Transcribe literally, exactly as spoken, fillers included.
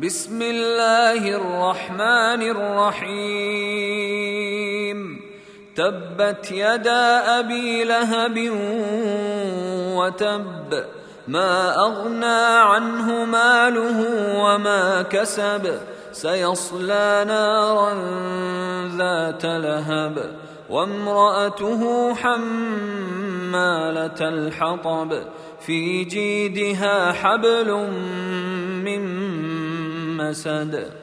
بسم الله الرحمن الرحيم تبت يدا أبي لهب وتب ما أغنى عنه ماله وما كسب سيصلى نارا ذات لهب وامرأته حمالة الحطب في جيدها حبل من مسد